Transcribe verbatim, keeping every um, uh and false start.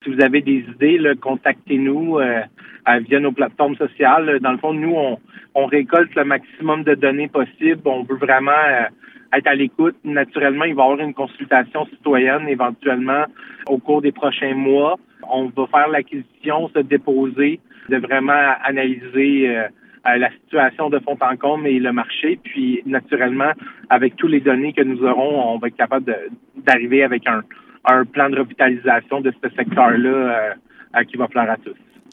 si vous avez des idées, là, contactez-nous euh, via nos plateformes sociales. Dans le fond, nous, on, on récolte le maximum de données possible. On veut vraiment euh, être à l'écoute. Naturellement, il va y avoir une consultation citoyenne éventuellement au cours des prochains mois. On va faire l'acquisition, se déposer, de vraiment analyser euh, la situation de fond en comble et le marché. Puis, naturellement, avec toutes les données que nous aurons, on va être capable de, d'arriver avec un, un plan de revitalisation de ce secteur-là euh, qui va plaire à tous.